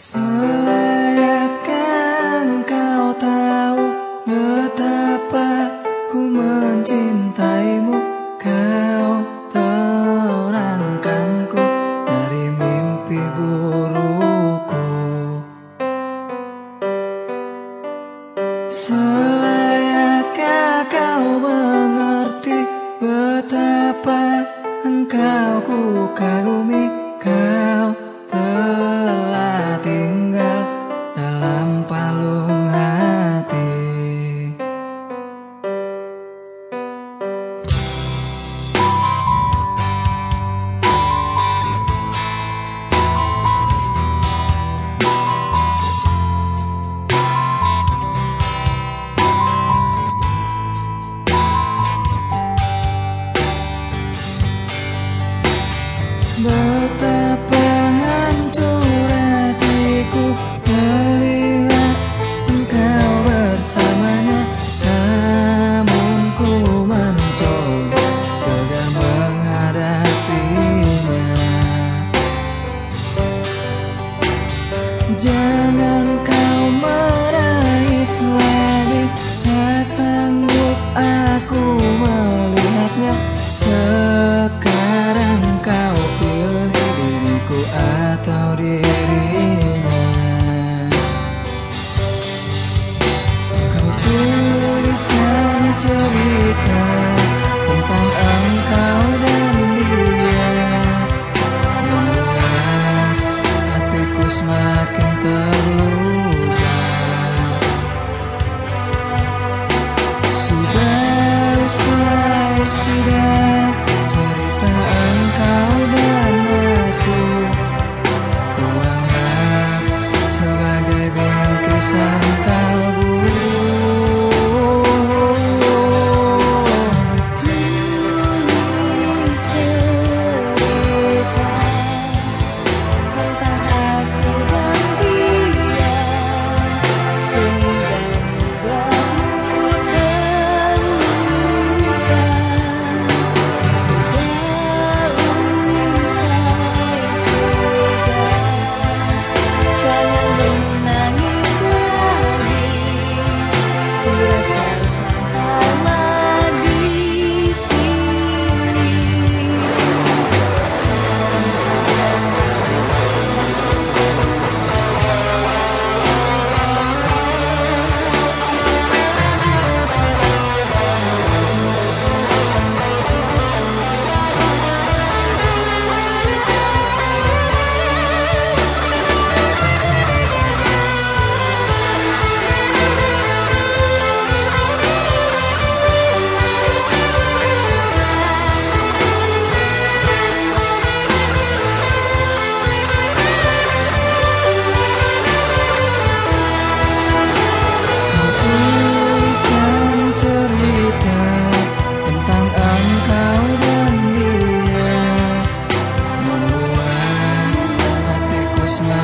Selayaknya kau tahu betapa ku mencintaimu, kau terangkanku dari mimpi burukku. Selayaknya kau mengerti betapa engkau ku kagumi, kau telah tinggal dalam palung hati. Betapa hancur hatiku melihat engkau bersamanya, namun ku mencoba tegar menghadapinya. Jangan kau menangis lagi, tak sanggup aku melihatnya. Sekarang kau pilih diriku atau dirinya. Kau tuliskan cerita tentang engkau dan dia, membuat hatiku semakin terluka. Sudah usai, sudah cerita engkau dan aku, ku anggap sebagai bingkisan kalbu. Tulis cerita tentang aku dan dia, sehingga membuatmu terluka. Sudah usai, sudah, jangan menangis lagi. Ku rasa sama di sini. Tuliskan cerita tentang engkau dan dia, membuat hatiku semakin